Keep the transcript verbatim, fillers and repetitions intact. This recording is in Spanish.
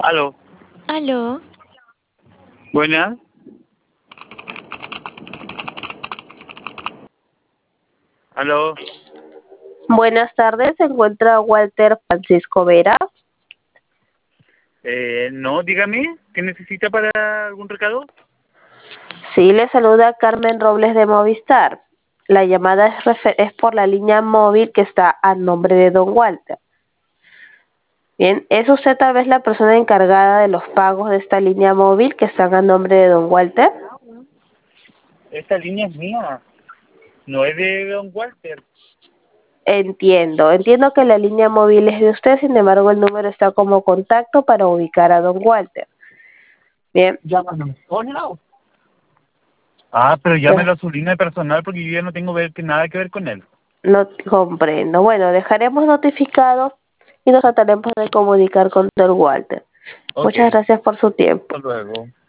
Aló. Aló. Buenas. Aló. Buenas tardes, se encuentra Walter Francisco Vera. Eh, no, dígame, ¿qué necesita para algún recado? Sí, le saluda Carmen Robles de Movistar. La llamada es, refer- es por la línea móvil que está a nombre de don Walter. Bien, ¿es usted tal vez la persona encargada de los pagos de esta línea móvil que están a nombre de don Walter? Esta línea es mía, no es de don Walter. Entiendo, entiendo que la línea móvil es de usted, sin embargo el número está como contacto para ubicar a don Walter. Bien. Llámame. Hola. Ah, pero llámelo a su línea personal porque yo ya no tengo ver, que nada que ver con él. No comprendo. Bueno, dejaremos notificado y nos trataremos de comunicar con don Walter. Ok. Muchas gracias por su tiempo. Hasta luego.